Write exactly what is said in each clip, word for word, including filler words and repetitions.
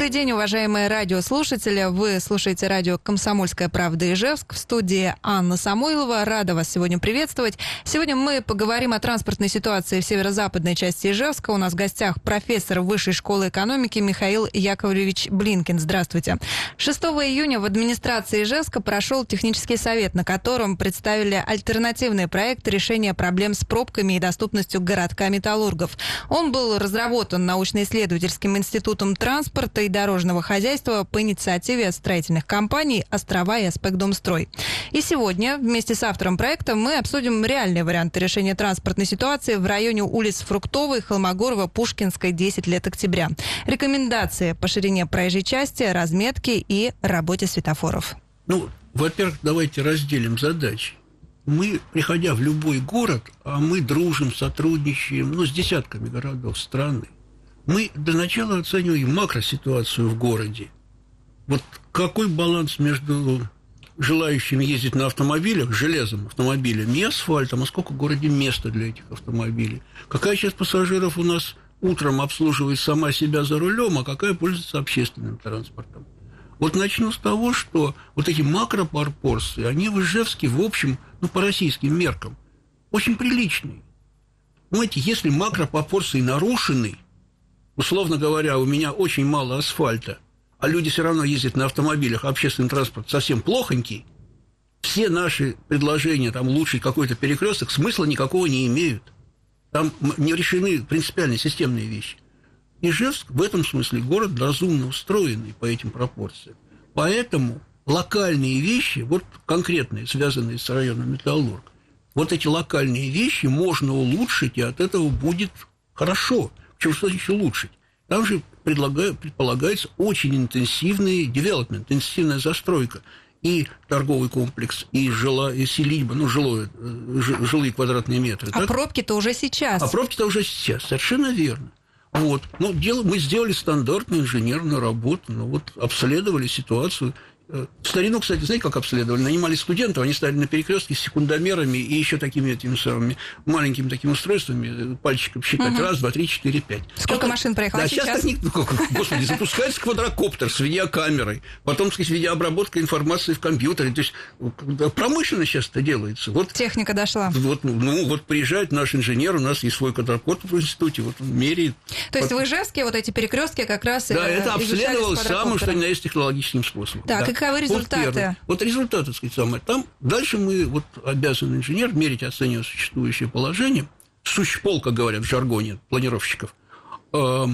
Добрый день, уважаемые радиослушатели. Вы слушаете радио «Комсомольская правда» Ижевск. В студии Анна Самойлова. Рада вас сегодня приветствовать. Сегодня мы поговорим о транспортной ситуации в северо-западной части Ижевска. У нас в гостях профессор Высшей школы экономики Михаил Яковлевич Блинкин. Здравствуйте. шестого июня в администрации Ижевска прошел технический совет, на котором представили альтернативный проект решения проблем с пробками и доступностью городка металлургов. Он был разработан научно-исследовательским институтом транспорта и дорожного хозяйства по инициативе строительных компаний «Острова» и «Аспектдомстрой». И сегодня вместе с автором проекта мы обсудим реальные варианты решения транспортной ситуации в районе улиц Фруктовой, Холмогорова, Пушкинской, десять лет октября. Рекомендации по ширине проезжей части, разметке и работе светофоров. Ну, во-первых, давайте разделим задачи. Мы, приходя в любой город, а мы дружим, сотрудничаем, ну, с десятками городов страны, мы для начала оцениваем макроситуацию в городе. Вот какой баланс между желающими ездить на автомобилях, железом автомобилем и асфальтом, а сколько в городе места для этих автомобилей? Какая часть пассажиров у нас утром обслуживает сама себя за рулем, а какая пользуется общественным транспортом? Вот начну с того, что вот эти макропропорции, они в Ижевске, в общем, ну, по российским меркам, очень приличные. Понимаете, если макропропорции нарушены, условно говоря, у меня очень мало асфальта, а люди все равно ездят на автомобилях, а общественный транспорт совсем плохонький, все наши предложения там улучшить какой-то перекресток смысла никакого не имеют. Там не решены принципиальные системные вещи. Ижевск в этом смысле город разумно устроенный по этим пропорциям. Поэтому локальные вещи, вот конкретные, связанные с районом Металлург, вот эти локальные вещи можно улучшить, и от этого будет хорошо. Причем что еще улучшить? Там же предполагается очень интенсивный девелопмент, интенсивная застройка. И торговый комплекс, и, жила, и селитба, ну, жилое, жилые квадратные метры. А так? пробки-то уже сейчас. А пробки-то уже сейчас, совершенно верно. Вот. Ну, дело, мы сделали стандартную инженерную работу, ну, вот, обследовали ситуацию. В старину, кстати, знаете, как обследовали? Нанимали студентов, они стояли на перекрестке с секундомерами и еще такими этими самыми маленькими такими устройствами, пальчиком считать. Угу. Раз, два, три, четыре, пять. Сколько сейчас, машин проехало да, сейчас? сейчас так не... Господи, запускается квадрокоптер с видеокамерой, потом, так сказать, видеообработка информации в компьютере. То есть промышленно сейчас это делается. Вот, техника дошла. Вот, ну, вот приезжает наш инженер, у нас есть свой квадрокоптер в институте, вот он меряет. То есть вот. В Ижевске вот эти перекрестки как раз да, это обследовалось самым, что ни на есть, технологическим способом. Так, да. Каковы результаты? Вот, вот результаты, так сказать, самое. Там дальше мы вот обязаны инженер мерить и оценивать существующее положение, сущпол, как говорят в жаргоне планировщиков, э,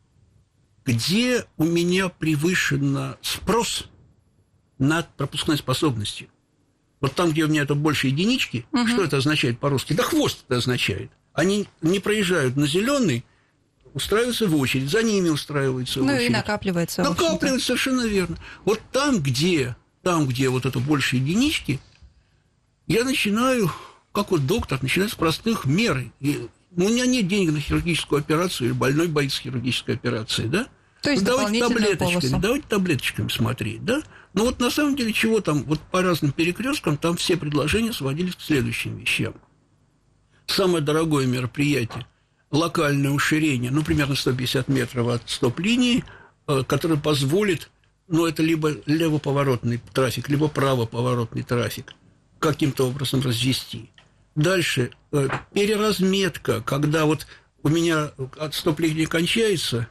где у меня превышен спрос над пропускной способностью. Вот там, где у меня это больше единички, угу. Что это означает по-русски? Да хвост это означает. Они не проезжают на зеленый, устраиваются в очередь, за ними устраиваются в ну очередь. Ну и накапливается. Накапливается, совершенно верно. Вот там, где, там, где вот это больше единички, я начинаю, как вот доктор, начинаю с простых мер. И, ну, у меня нет денег на хирургическую операцию, или больной боится хирургической операции, да? То есть ну, давайте таблеточками, полосу. давайте таблеточками смотреть, да? Но вот на самом деле чего там, вот по разным перекресткам там все предложения сводились к следующим вещам. Самое дорогое мероприятие – локальное уширение, ну, примерно сто пятьдесят метров от стоп-линии, которое позволит, ну, это либо левоповоротный трафик, либо правоповоротный трафик каким-то образом развести. Дальше переразметка, когда вот у меня от стоп-линии кончается,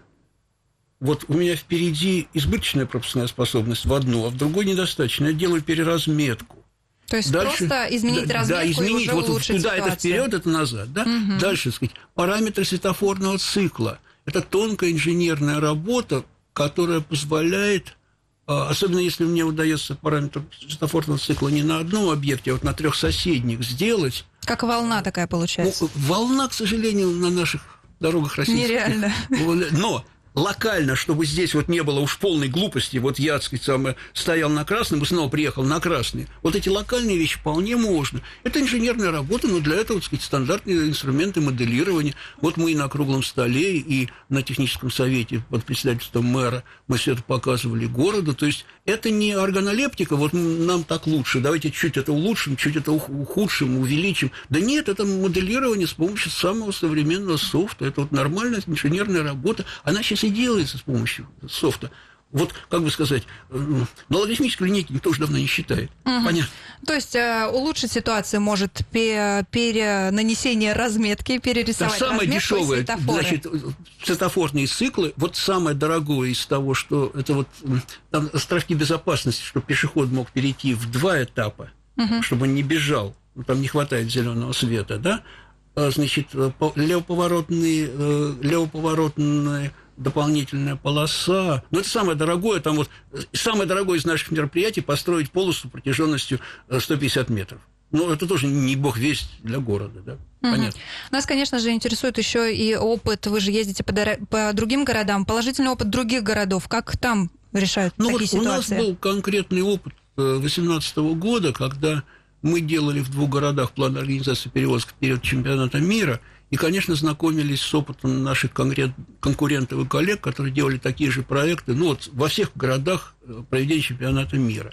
вот у меня впереди избыточная пропускная способность в одну, а в другой недостаточно. Я делаю переразметку. То есть дальше, просто изменить да, разметку да, изменить, и уже вот улучшить туда ситуацию. Это вперед, это назад, да? Угу. Дальше, так сказать, параметры светофорного цикла. Это тонкая инженерная работа, которая позволяет, особенно если мне удается параметр светофорного цикла не на одном объекте, а вот на трех соседних сделать. Как волна такая получается. Ну, волна, к сожалению, на наших дорогах российских. Нереально. Но локально, чтобы здесь вот не было уж полной глупости, вот я, так сказать, сам стоял на красном и снова приехал на красный. Вот эти локальные вещи вполне можно. Это инженерная работа, но для этого, так сказать, стандартные инструменты моделирования. Вот мы и на круглом столе, и на техническом совете под председательством мэра мы все это показывали городу. То есть это не органолептика, вот нам так лучше, давайте чуть это улучшим, чуть это ухудшим, увеличим. Да нет, это моделирование с помощью самого современного софта. Это вот нормальная инженерная работа. Она сейчас все делается с помощью софта. Вот, как бы сказать, на логарифмической линейке никто уже давно не считает. Угу. Понятно. То есть э, улучшить ситуацию может перенанесение разметки, перерисовать да, самое разметку дешевое, и светофоры. Значит, светофорные циклы, вот самое дорогое из того, что это вот там островки безопасности, чтобы пешеход мог перейти в два этапа, угу. чтобы он не бежал, там не хватает зеленого света, да, значит, левоповоротные, левоповоротные дополнительная полоса. Но это самое дорогое, там вот самое дорогое из наших мероприятий построить полосу протяженностью сто пятьдесят метров. Ну, это тоже не бог весть для города, да. Угу. Понятно. Нас, конечно же, интересует еще и опыт. Вы же ездите по, дор- по другим городам. Положительный опыт других городов. Как там решают ну, такие вот ситуации? У нас был конкретный опыт две тысячи восемнадцатого года, когда мы делали в двух городах план организации перевозок перед чемпионатом мира. И, конечно, знакомились с опытом наших конкурентов и коллег, которые делали такие же проекты, ну, вот во всех городах проведения чемпионата мира.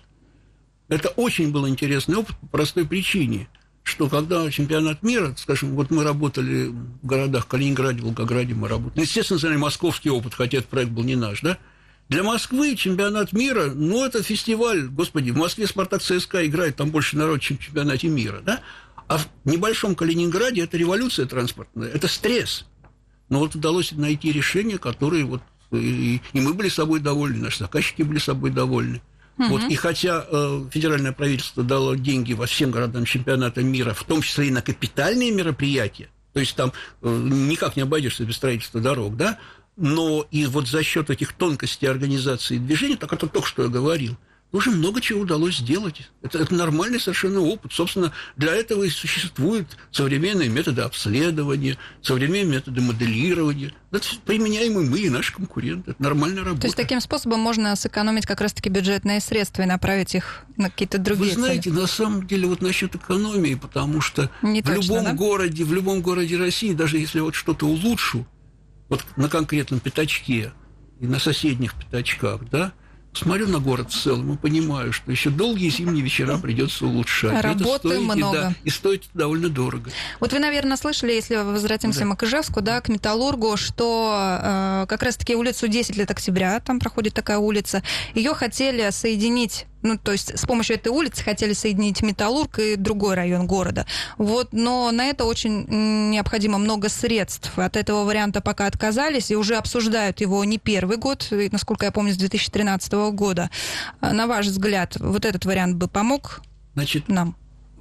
Это очень был интересный опыт по простой причине, что когда чемпионат мира, скажем, вот мы работали в городах Калининграде, Волгограде, мы работали, естественно, знали московский опыт, хотя этот проект был не наш, да? Для Москвы чемпионат мира, ну, это фестиваль, господи, в Москве «Спартак» ЦСКА играет, там больше народ, чем в чемпионате мира, да? А в небольшом Калининграде это революция транспортная, это стресс. Но вот удалось найти решения, которые вот... И, и мы были собой довольны, наши заказчики были собой довольны. Uh-huh. Вот, и хотя э, федеральное правительство дало деньги во всем городам чемпионата мира, в том числе и на капитальные мероприятия, то есть там э, никак не обойдешься без строительства дорог, да, но и вот за счет этих тонкостей организации движения, так это только что я говорил, уже много чего удалось сделать. Это, это нормальный совершенно опыт. Собственно, для этого и существуют современные методы обследования, современные методы моделирования. Это применяемые мы и наши конкуренты. Это нормальная работа. То есть таким способом можно сэкономить как раз-таки бюджетные средства и направить их на какие-то другие цели? Вы знаете, цели. на самом деле, вот насчет экономии, потому что Не в точно, любом да? городе, в любом городе России, даже если вот что-то улучшу, вот на конкретном пятачке и на соседних пятачках, да, смотрю на город в целом и понимаю, что еще долгие зимние вечера придется улучшать. Работы это стоит, много. И, да, и стоит довольно дорого. Вот вы, наверное, слышали, если возвратимся да. мы к Ижевску, да, к Металлургу, что э, как раз-таки улицу десять лет октября, там проходит такая улица, ее хотели соединить, ну, то есть с помощью этой улицы хотели соединить Металлург и другой район города. Вот, но на это очень необходимо много средств. От этого варианта пока отказались и уже обсуждают его не первый год, насколько я помню, с две тысячи тринадцатого года. На ваш взгляд, вот этот вариант бы помог Значит, нам?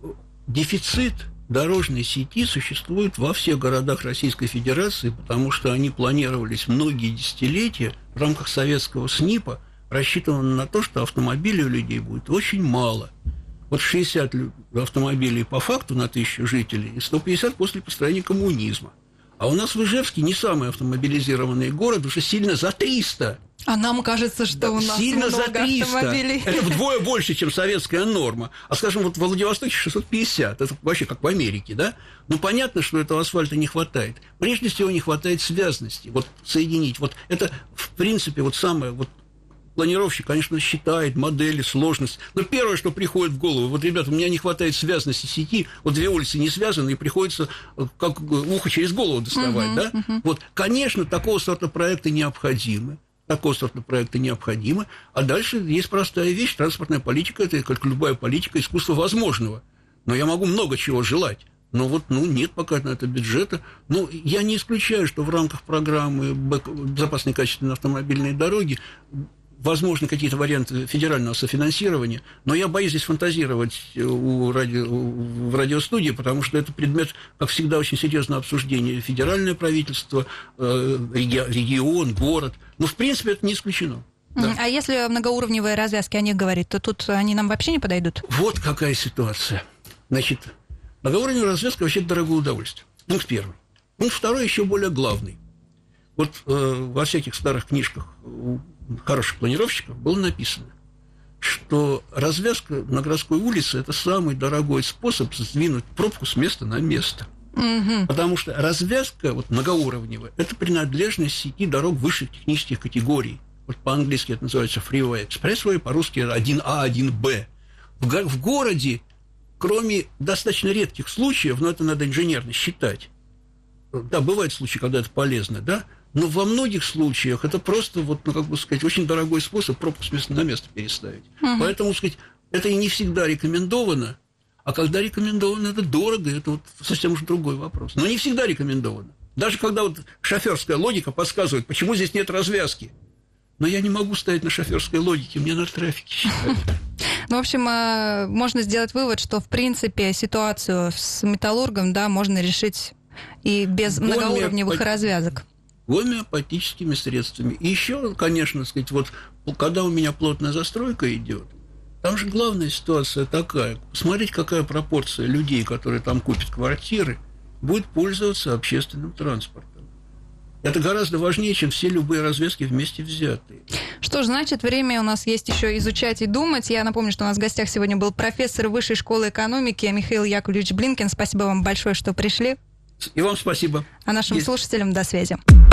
Дефицит дорожной сети существует во всех городах Российской Федерации, потому что они планировались многие десятилетия в рамках советского СНИПа, рассчитано на то, что автомобилей у людей будет очень мало. Вот шестьдесят автомобилей по факту на тысячу жителей и сто пятьдесят после построения коммунизма. А у нас в Ижевске не самый автомобилизированный город, уже сильно за триста. А нам кажется, что да, у нас сильно много за триста. автомобилей. Это вдвое больше, чем советская норма. А, скажем, вот в Владивостоке шестьсот пятьдесят. Это вообще как в Америке, да? Ну, понятно, что этого асфальта не хватает. Прежде всего, не хватает связности. Вот соединить. Вот это, в принципе, вот самое... Вот, планировщик, конечно, считает модели, сложность. Но первое, что приходит в голову, вот, ребята, у меня не хватает связности сети, вот две улицы не связаны, и приходится как ухо через голову доставать, uh-huh, да? Uh-huh. Вот, конечно, такого сорта проекты необходимы. Такого сорта проекты необходимы. А дальше есть простая вещь. Транспортная политика – это, как любая политика, искусство возможного. Но я могу много чего желать. Но вот, ну, нет пока на это бюджета. Ну, я не исключаю, что в рамках программы «Безопасные и качественные автомобильные дороги» возможно, какие-то варианты федерального софинансирования, но я боюсь здесь фантазировать у радио, в радиостудии, потому что это предмет, как всегда, очень серьезного обсуждения. Федеральное правительство, регион, город. Но, в принципе, это не исключено. Да. А если многоуровневые развязки о них говорить, то тут они нам вообще не подойдут? Вот какая ситуация. Значит, многоуровневая развязка вообще дорогое удовольствие. Пункт первый. Пункт второй еще более главный. Вот э, во всяких старых книжках хороших планировщиков было написано, что развязка на городской улице – это самый дорогой способ сдвинуть пробку с места на место. Угу. Потому что развязка вот, многоуровневая – это принадлежность сети дорог высших технических категорий. Вот по-английски это называется freeway, expressway, по-русски один А, один Б. В, го- в городе, кроме достаточно редких случаев, но это надо инженерно считать, да, бывают случаи, когда это полезно, да, Но во многих случаях это просто, вот, ну, как бы сказать, очень дорогой способ пропуск с места на место переставить. Угу. Поэтому, сказать, это и не всегда рекомендовано, а когда рекомендовано, это дорого, это вот совсем уже другой вопрос. Но не всегда рекомендовано. Даже когда вот шоферская логика подсказывает, почему здесь нет развязки. Но я не могу стоять на шоферской логике, мне на трафике считать. Ну, в общем, можно сделать вывод, что, в принципе, ситуацию с металлургом, да, можно решить и без многоуровневых развязок. Гомеопатическими средствами. И еще, конечно, сказать, вот когда у меня плотная застройка идет, там же главная ситуация такая. Посмотреть, какая пропорция людей, которые там купят квартиры, будет пользоваться общественным транспортом. Это гораздо важнее, чем все любые развязки вместе взятые. Что ж, значит, время у нас есть еще изучать и думать. Я напомню, что у нас в гостях сегодня был профессор Высшей школы экономики Михаил Яковлевич Блинкин. Спасибо вам большое, что пришли. И вам спасибо. А нашим есть. слушателям до связи.